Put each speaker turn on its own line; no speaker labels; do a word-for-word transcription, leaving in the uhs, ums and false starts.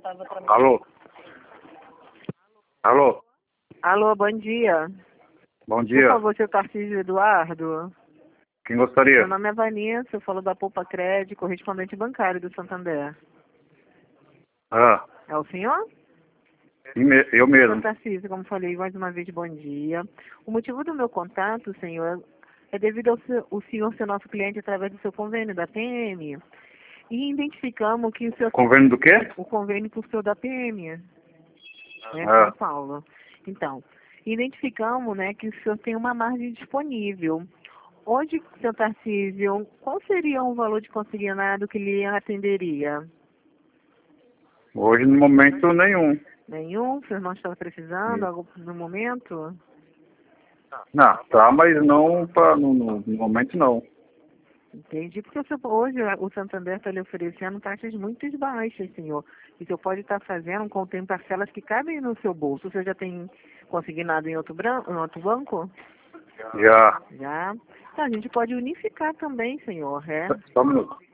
Alô? Alô?
Alô, bom dia.
Bom
Por
dia.
favor, seu Tarcísio Eduardo.
Quem gostaria?
Meu nome é Vanessa, eu falo da Poupa Crédito, correspondente bancário do Santander.
Ah,
É o senhor?
sim, me- eu
Senhor
mesmo.
Tarcísio, como falei mais uma vez, bom dia. O motivo do meu contato, senhor, é devido ao seu, o senhor ser nosso cliente através do seu convênio da P M. E identificamos que o seu
Convênio do quê?
o convênio com o senhor da P M, né,
Ah,
São Paulo. Então, identificamos, né, que o senhor tem uma margem disponível. Hoje, seu Tarcísio, qual seria o valor de consignado que lhe atenderia?
hoje no momento nenhum.
Nenhum? O senhor não está precisando algo no momento?
Não, tá, mas não pra, no, no, no momento não.
Entendi, porque o senhor, hoje o Santander está lhe oferecendo taxas muito baixas, senhor. E o senhor pode estar fazendo com tem parcelas que cabem no seu bolso. O senhor já tem consignado em outro, bran- em outro banco?
Já.
Já. Então, a gente pode unificar também, senhor, é?
Só um minuto.